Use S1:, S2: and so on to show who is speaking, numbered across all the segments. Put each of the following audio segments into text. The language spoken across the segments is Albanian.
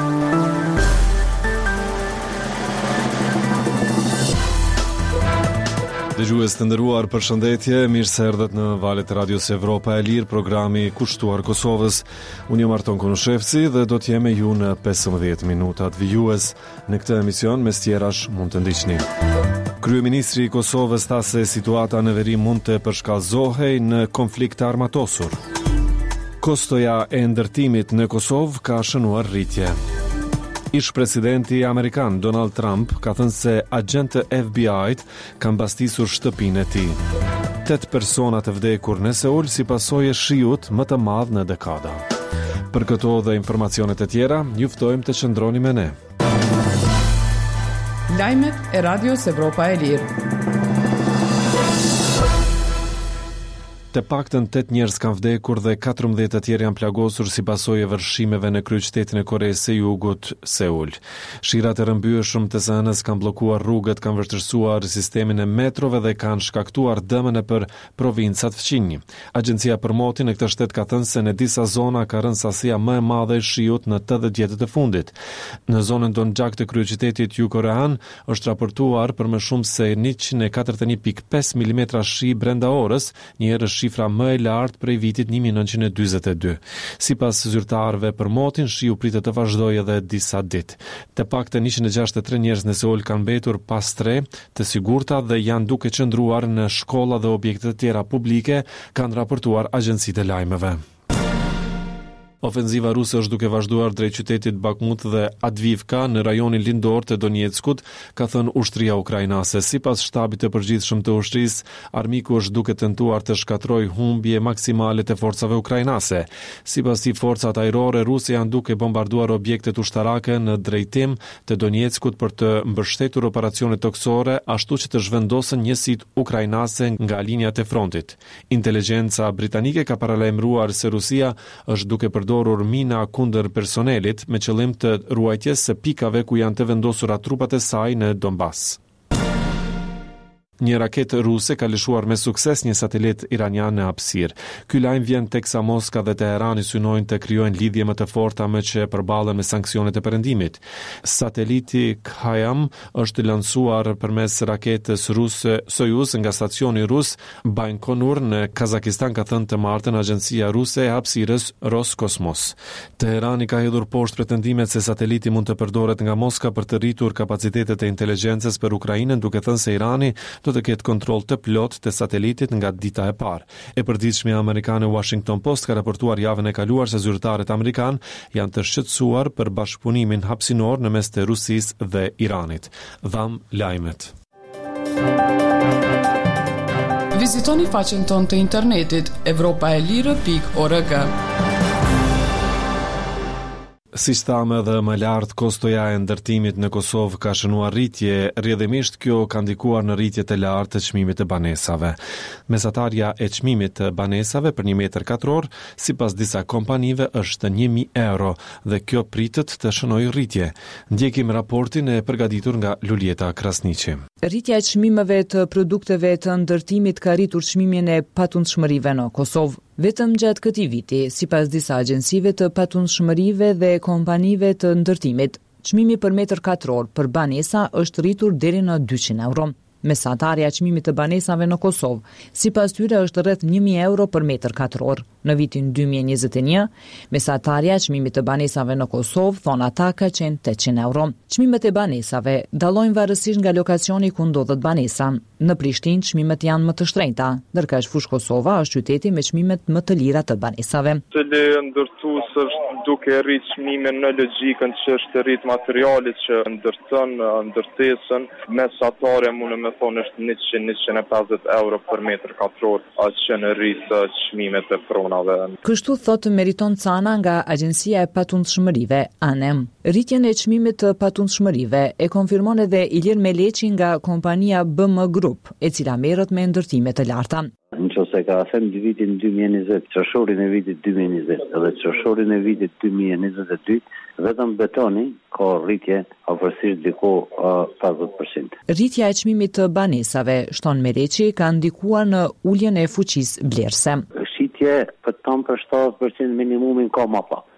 S1: Dëgjues të nderuar, përshëndetje, mirë se erdhët në valët e Radios Evropa e Lirë, programi kushtuar Kosovës. Unë jam Arton Konushevci dhe do të jem me ju në 15 minutat vijues. Në këtë emision, mes tjerash, mund të ndiqni. Kryeministri i Kosovës tha se situata në veri mund të përshkallëzohej në konflikt armatosur. Kostoja e ndërtimit në Kosovë ka shënuar rritje. Ish presidenti amerikan Donald Trump ka thënë se agjentë e FBI-t kanë mbastisur shtëpinë e tij. 8 persona të vdekur në Seul si pasojë e shiut më të madh në dekada. Për këto dhe informacionet e tjera, ju ftojmë të qëndroni me ne.
S2: Lajmet e Radios Evropa e Lirë.
S1: Të paktën 8 njerëz kanë vdekur dhe 14 të tjerë janë plagosur si pasojë e vërshimeve në kryeqytetin e Koreas së Jugut, Seul. Shirat e rrëmbyeshëm të zënës kanë bllokuar rrugët, kanë vështirësuar sistemin e metrove dhe kanë shkaktuar dëme nëpër provincat fqinj. Agjencia për motin në këtë shtet ka thënë se në disa zona ka rënë sasia më e madhe e shiut në 80 vjetët e fundit. Në zonën Dongjak të kryeqytetit Jugorehan është raportuar për më shumë se 141.5 mm shi brenda orës, një shifra më e lartë prej vitit 1942. Sipas zyrtarëve për motin, shiu pritet të vazhdojë edhe disa ditë. Të paktën 163 njerëz në Seul kanë mbetur pas tre të sigurta dhe janë duke qëndruar në shkolla dhe objekte të tjera publike, kanë raportuar agjencitë e lajmeve. Ofenziva ruse është duke vazhduar drejt qytetit Bakhmut dhe Advivka në rajonin lindor të Donjeckut, ka thënë ushtria ukrainase. Sipas shtabit të përgjithshëm të ushtrisë, armiku është duke tentuar të shkatrojë humbje maksimale të forcave ukrainase. Sipas tij, forcat ajrore ruse janë duke bombarduar objektet ushtarake në drejtim të Donjeckut për të mbështetur operacionet toksore, ashtu që të zhvendosen njësitë ukrainase nga linjat e frontit. Inteligjenca britanike ka paralajmëruar se Rusia është duke përdorur mina kundër personelit me qëllim të ruajtjes së pikave ku janë të vendosura trupat e saj në Donbas. Një raketë ruse ka lëshuar me sukses një satelit iranian në hapësirë. Ky lajm vjen teksa Moska dhe Teherani synojnë të krijojnë lidhje më të forta me që përballen me sanksionet e perëndimit. Sateliti Khayam është lansuar përmes raketës ruse Soyuz nga stacioni rus Baikonur në Kazakistan, ka thënë të martën agjencia ruse e hapësirës Roskosmos. Teherani ka hedhur poshtë pretendimet se sateliti mund të përdoret nga Moska për të rritur kapacitetet e inteligjencës për Ukrainën, duke thënë se Irani do të ketë kontroll të plot të satelitit nga dita e parë. E përditshmja amerikane Washington Post ka raportuar javën e kaluar se zyrtarët amerikan janë të shqetësuar për bashkëpunimin hapësinor në mes të Rusisë dhe Iranit. Dham lajmet.
S2: Vizitoni faqen tonë të internetit evropaelire.org.
S1: Si thamë edhe më lart, kostoja e ndërtimit në Kosovë ka shënuar rritje, rrjedhimisht kjo ka ndikuar në rritje të lartë të çmimit të banesave. Mesatarja e çmimit të banesave për 1 metër katror, sipas disa kompanive, është 1.000 euro dhe kjo pritet të shënojë rritje. Ndjekim raportin e përgatitur nga Lulieta Krasniqi.
S3: Rritja e çmimeve të produkteve të ndërtimit ka rritur çmimin e patundshmërive në Kosovë. Vetëm gjatë këtij viti, sipas disa agjencive të patundshmërive dhe kompanive të ndërtimit, çmimi për metër katror për banesa është rritur deri në 200 euro. Mesatarja e çmimit të banesave në Kosovë, sipas tyre, është rreth 1.000 euro për metër katror. Në vitin 2021, mesatarja e çmimit të banesave në Kosovë, thon ata, ka qenë 800 euro. Çmimet e banesave dallojnë varësisht nga lokacioni ku ndodhet banesa. Në Prishtinë çmimet janë më të shtrenjta, ndërkaq fush Kosova është qyteti me çmimet më të lira të banesave.
S4: Cili ndërtues është duke rrit çmimin në logjikën që është rrit materialit që ndërton ndërtesën, mesatarja mund të thonë është 100-150 euro për metër katror, atë që në rrit çmimet e pronave.
S3: Kështu thotë Meriton Cana nga Agjencia e Patundshmërive, ANEM. Rritjen e çmimit të patundshmërive e konfirmon edhe Ilir Meleqi nga kompania BM Group, e cila merret me ndërtime të larta.
S5: Nëse ka thënë vitin 2020, qershorin e vitit 2020 dhe qershorin e vitit 2022, vetëm betoni ka rritje afërsisht diku 50%.
S3: Rritja e çmimit të banesave, shton Meleqi, ka ndikuar në uljen e fuqisë blerëse.
S5: Shitje për tonë për 70% minimumin ka më pak.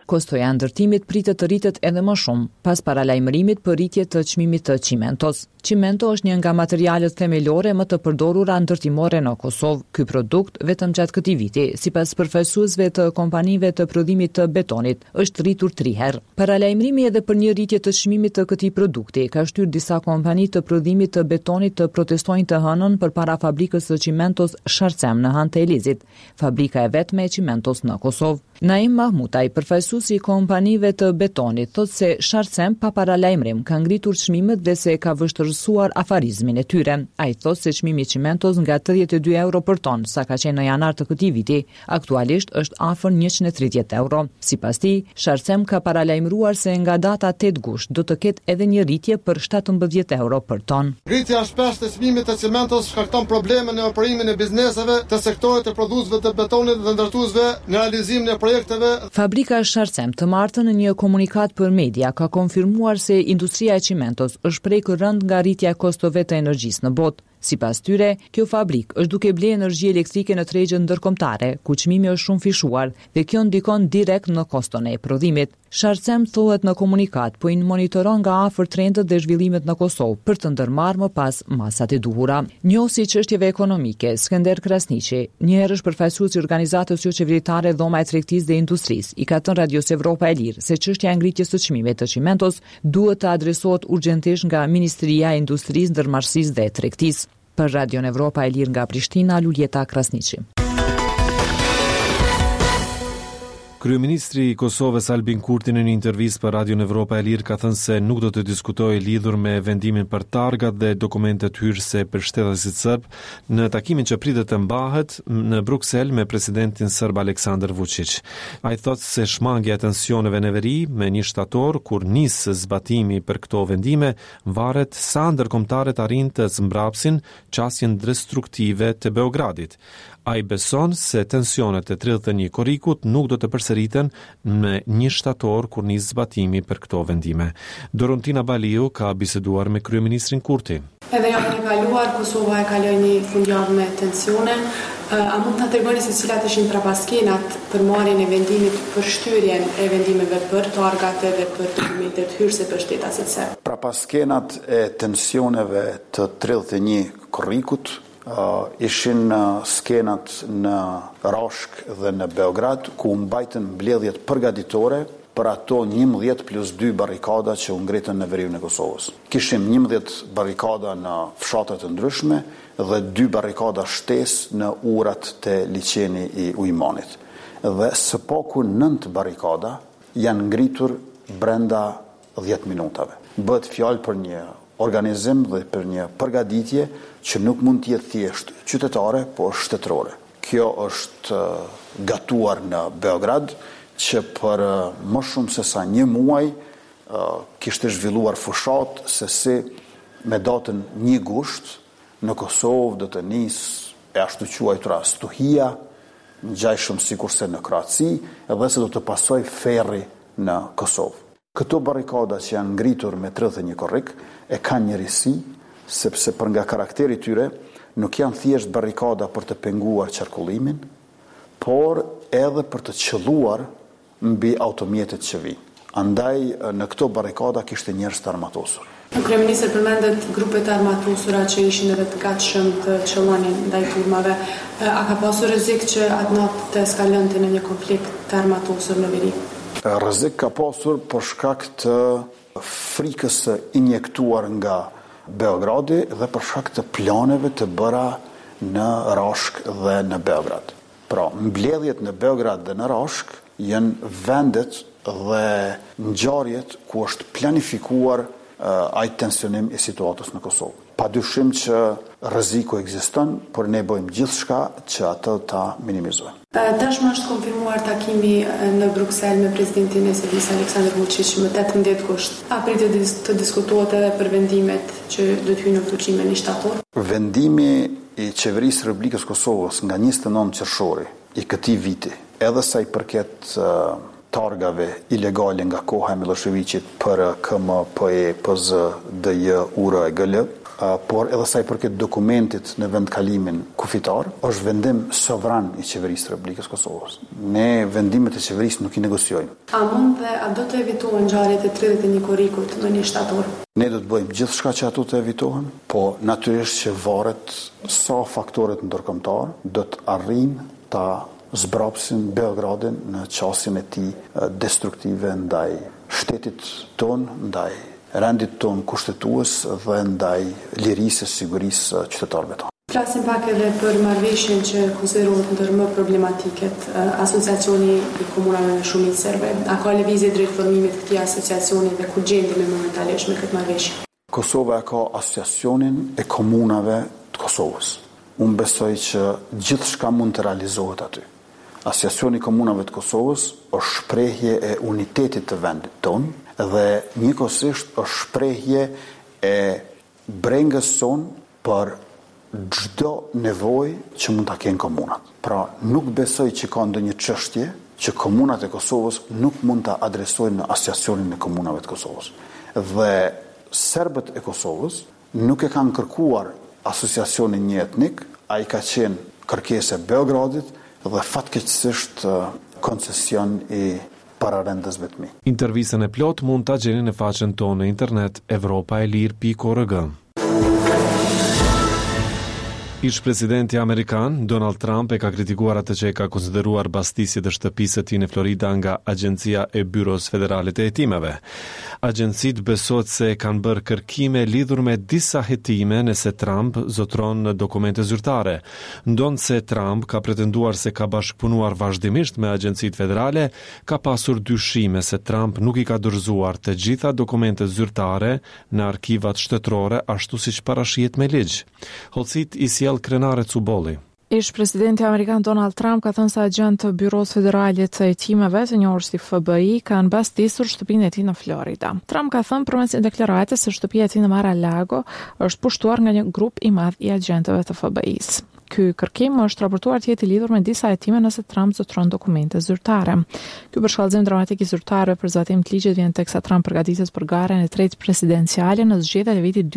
S3: Kostoja e ndërtimit pritet të rritet edhe më shumë pas paralajmërimit për rritje të çmimit të çimentos. Çimento është një nga materialet themelore më të përdorura ndërtimore në Kosovë. Ky produkt vetëm gjatë këtij viti, sipas përfaqësuesve të kompanive të prodhimit të betonit, është rritur 3 herë. Paralajmërimi edhe për një rritje të çmimit të këtij produkti ka shtyrë disa kompani të prodhimit të betonit të protestojnë të hënën përpara fabrikës së çimentos Sharcem në Han të Elizit, fabrika e vetme e çimentos në Kosovë. Naim Mahmutaj, përfaqësuesi i kompanive të betonit, thotë se Sharcem pa paralajmërim ka ngritur çmimet dhe se ka vështirësuar afarizmin e tyre. Ai thotë se çmimi i çimentos nga 82 euro për ton, sa ka qenë në janar të këtij viti, aktualisht është afër 130 euro. Sipas tij, Sharcem ka paralajmëruar se nga data 8 gusht do të ketë edhe një rritje për 17 euro për ton.
S6: Rritja shpesh të çmimit të çimentos shkakton probleme në operimin e bizneseve të sektorit të prodhuesve të betonit dhe ndërtuesve në realizimin e projekteve.
S3: Fabrika Sharcem të martën në një komunikat për media ka konfirmuar se industria e çimentos është prekur rënd nga rritja e kostove të energjisë në botë. Sipas tyre, kjo fabrik është duke ble energji elektrike në tregjen ndërkombëtare, ku çmimi është shumë fishuar dhe kjo ndikon direkt në koston e prodhimit. Sharcem thuhet në komunikat po i monitoron nga afër trendet dhe zhvillimet në Kosovë për të ndërmarrë më pas masat e duhura. Njohësi çështjeve ekonomike, Skënder Krasniqi, një herësh përfaqësues i organizatës jo qeveritare Dhoma e Tregtisë dhe Industrisë, i ka thënë Radios Evropa e Lirë se çështja e ngritjes së çmimeve të çimentos duhet të adresohet urgjentisht nga Ministria e Industrisë, Ndërmarrësisë dhe Tregtisë. Për Radion Evropa e Lirë nga Prishtina, Luljeta Krasniqi.
S1: Kryeministri i Kosovës Albin Kurti në një intervistë për Radion Evropa e Lirë ka thënë se nuk do të diskutojë lidhur me vendimin për targat dhe dokumentet hyrëse për shtetasit serb në takimin që pritet të mbahet në Bruksel me presidentin serb Aleksandar Vučić. Ai thotë se shmangja e tensioneve në veri me 1 shtator kur nis zbatimi për këto vendime varet sa ndërkombëtarët arrin të zmbrapsin çastjen destruktive të Beogradit. Ai beson se tensionet e 31 korrikut nuk do të përsëriten me 1 shtator kur nis zbatimi për këto vendime. Dorontina Baliu ka biseduar me kryeministrin Kurti.
S7: Edhe javën e kaluar, Kosova e kaloi një fundjavë me tensione. A mund të tregoni se cilat ishin prapaskenat për marrjen e vendimit për shtyrjen e vendimeve për targat dhe për dokumentet hyrëse për shtetasit serb?
S8: Prapaskenat e tensioneve të 31 korrikut ishin skenat në Rashk dhe në Beograd, ku mbajtën mbledhjet përgatitore për ato 11+2 barrikada që u ngritën në veriun e Kosovës. Kishim 11 barrikada në fshatet të ndryshme dhe 2 barrikada shtesë në urat të liçeni i Ujmanit. Dhe së paku 9 barrikada janë ngritur brenda 10 minutave. Bëhet fjalë për një organizim dhe për një përgatitje që nuk mund të jetë thjesht qytetare, por shtetërore. Kjo është gatuar në Beograd, që për më shumë se sa 1 muaj kishte zhvilluar fushat se si me datën 1 gusht në Kosovë do të nisë e ashtu quajtura stuhia, ngjajshëm sikurse në Kroaci, edhe se do të pasojë ferri në Kosovë. Këto barrikada që janë ngritur me 31 korrik e kanë një risi, sepse për nga karakteri tyre nuk janë thjesht barrikada për të penguar qarkullimin, por edhe për të qelluar mbi automjetet që vijnë. Andaj në këto barrikada kishte njerëz të armatosur.
S7: Kryeministri përmendet grupet e armatosura që ishin edhe të gatshëm të qellonin ndaj turmave. A ka pasur rrezik që atë natë të eskalonte në një konflikt të armatosur në veri?
S8: Rrezik ka pasur për shkak të frikës së injektuar nga Beogradi dhe për shkak të planeve të bëra në Rashk dhe në Beograd. Pra, mbledhjet në Beograd dhe në Rashk janë vendet dhe ngjarjet ku është planifikuar ai tensionim i situatës në Kosovë. Padyshim që rreziku ekziston, por ne bëjmë gjithçka që atë ta minimizojmë.
S7: Tashmë është konfirmuar takimi në Bruksel me presidentin e Serbisë Aleksandar Vučić më 18 gusht. A pritet të diskutohet edhe për vendimet që do të hyjnë në fuqi me 1 shtator?
S8: Vendimi i qeverisë së Republikës Kosovës nga 29 qershori i këtij viti, edhe sa i përket targave ilegale nga koha e Miloševićit për KMPE, PZ, DJ, UR e GL, por edhe sa i përket dokumentit në vendkalimin kufitar, është vendim sovran i qeverisë së Republikës Kosovës. Ne vendimet e qeverisë nuk i negociojmë.
S7: A mund dhe a do të evitohen ngjarjet e 31 korrikut në 1 shtator?
S8: Ne do të bëjmë gjithçka që ato të evitohen, po natyrisht që varet sa faktorët ndërkombëtar do të arrijnë ta zbrapsin Beogradin në qasjen e tij destruktive ndaj shtetit ton, ndaj rendit ton kushtetues dhe ndaj lirisë e sigurisë qytetarëve tonë.
S7: Flasim pak edhe për marrëveshjen që konsiderohet ndër më problematiket, asociacioni i komunave me shumicë serbe. A ka lëvizje drejt formimit të këtij asociacioni dhe ku gjendemi momentalisht me këtë marrëveshje?
S8: Kosova ka asociacionin e komunave të Kosovës. Unë besoj që gjithçka mund të realizohet aty. Asociacioni i komunave të Kosovës është shprehje e unitetit të vendit tonë dhe njëkohësisht është shprehje e brengës son për çdo nevojë që mund ta kenë komunat. Pra, nuk besoj që ka ndonjë çështje që komunat e Kosovës nuk mund ta adresojnë në asociacionin e komunave të Kosovës. Dhe serbët e Kosovës nuk e kanë kërkuar asociacionin një etnik, ai ka qenë kërkesë e Beogradit dhe fatkeqësisht koncesion i pararendës vetmi.
S1: Intervistën e plot mund ta gjeni në faqen tonë në internet evropaelir.org. Ish-presidenti Amerikan, Donald Trump, e ka kritikuar atë që e ka konsideruar bastisjet e shtëpisë së tij në Florida nga Agjencia e Byros Federale të Hetimeve. Agjencitë besohet se kanë bërë kërkime lidhur me disa hetime nëse Trump zotron dokumente zyrtare. Ndonë se Trump ka pretenduar se ka bashkëpunuar vazhdimisht me agjencitë federale, ka pasur dyshime se Trump nuk i ka dorëzuar të gjitha dokumentet zyrtare në arkivat shtetërore ashtu siç parashihet me ligj. Holcit i sjell krenare Cubolli.
S9: Ish-presidenti amerikan Donald Trump ka thënë se agent të Byros Federale të Hetimeve, të njohur si FBI, kanë bastisur shtëpinë e tij në Florida. Trump ka thënë përmes një deklarate se shtëpia e tij në Mar-a-Lago është pushtuar nga një grup i madh i agentëve të FBI-s. Ky kërkim është raportuar të jetë i lidhur me disa hetime nëse Trump zotron dokumente zyrtare. Ky përshkallëzim dramatik i zyrtarëve për zbatim të ligjit vjen teksa Trump përgatitet për garën e tretë presidenciale në zgjedhjet e vitit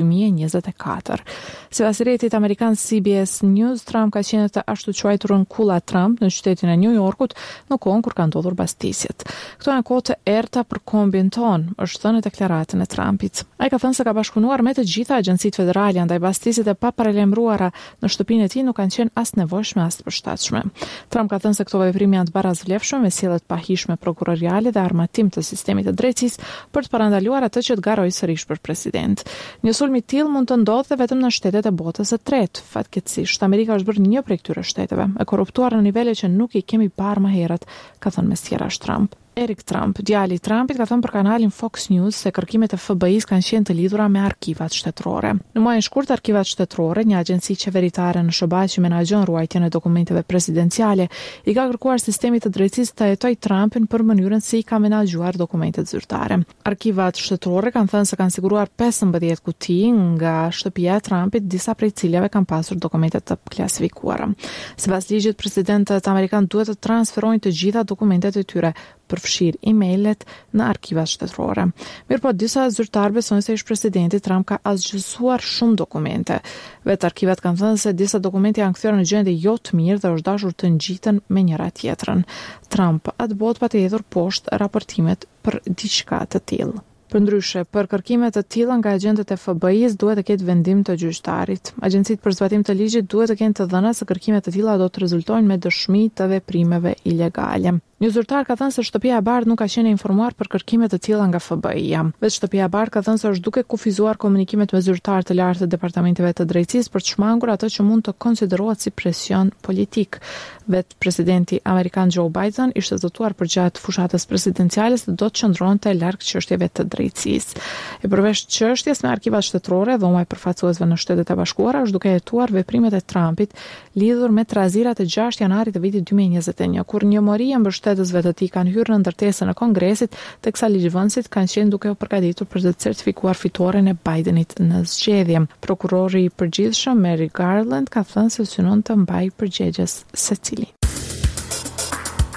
S9: 2024. Sipas rrjetit amerikan CBS News, Trump ka qenë të ashtu quajturën kulla Trump në qytetin e New Yorkut në kohën kur kanë ndodhur bastisjet. Këto janë kohë të errta për kombin ton, është thënë në deklaratën e Trumpit. Ai ka thënë se ka bashkëpunuar me të gjitha agjencitë federale ndaj bastisjet e paparalajmëruara në shtëpinë e tij nuk kanë qenë as nevojshme as të përshtatshme. Trump ka thënë se këto veprime janë të barazvlefshme me sjellje të pahishme prokuroriale dhe armatim të sistemit të drejtësisë për të parandaluar atë që të garojë sërish për president. Një sulm i tillë mund të ndodhte vetëm në shtetet e botës së tretë. Fatkeqësisht, Amerika është bërë një prej këtyre shteteve, e korruptuar në nivele që nuk i kemi parë më herët, ka thënë me sqarash Trump. Eric Trump, djali i Trumpit, ka thënë për kanalin Fox News se kërkimet e FBI-s kanë qenë të lidhura me arkivat shtetërore. Në muajin shkurt, arkivat shtetërore, një agjenci qeveritare në SBA që menaxhon ruajtjen e dokumenteve presidenciale, i ka kërkuar sistemit të drejtësisë të hetojë Trumpin për mënyrën si i ka menaxhuar dokumentet zyrtare. Arkivat shtetërore kanë thënë se kanë siguruar 15 kuti nga shtëpia e Trumpit, disa prej ciljave kanë pasur dokumente të klasifikuara. Sipas ligjit, presidentët amerikan duhet të transferojnë të gjitha dokumentet e tyre përfshirë email-et në arkivat shtetërore. Mirëpo disa zyrtarë besojnë se ish-presidenti Trump ka asgjësuar shumë dokumente. Vetë arkivat kanë thënë se disa dokumente janë kthyer në gjendje jo të mirë dhe është dashur të ngjiten me njëra tjetrën. Trump atë botë pa të hedhur poshtë raportimet për diçka të tillë. Përndryshe, për kërkime të tilla nga agentët e FBI-s duhet të ketë vendim të gjyqtarit. Agjencitë për zbatim të ligjit duhet të kenë të dhëna se kërkimet të tilla do të rezultojnë me dëshmi të veprimeve ilegale. Një zyrtar ka thënë se Shtëpia e Bardhë nuk ka qenë informuar për kërkime të tilla nga FBI-ja. Vetë Shtëpia e Bardhë ka thënë se është duke kufizuar komunikimet me zyrtarë të lartë të departamenteve të drejtësisë për të shmangur atë që mund të konsiderohet si presion politik. Vetë presidenti amerikan Joe Biden ishte zotuar përgjatë fushatës presidenciale se do të qëndronte larg çështjeve të drejtësisë. E përveç çështjes me arkivat shtetërore, dhoma e përfaqësuesve në Shtetet e Bashkuara është duke hetuar veprimet e Trumpit lidhur me trazirat e 6 janarit të vitit 2021, kur njëmëria mbështetësve të tij kanë hyrë në ndërtesën e Kongresit, teksa ligjvënësit kanë qenë duke u përgatitur për të certifikuar fitoren e Bidenit në zgjedhje. Prokurori i përgjithshëm Merrick Garland ka thënë se synon të mbajë përgjegjës secili.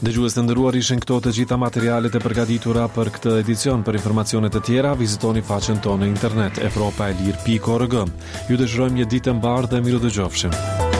S1: Dëgjues të nderuar, ishin këto të gjitha materialet e përgatitura për këtë edicion. Për informacione të tjera, vizitoni faqen tonë në internet evropaelir.org. Ju dëshirojmë një ditë të mbarë dhe miru dëgjofshim.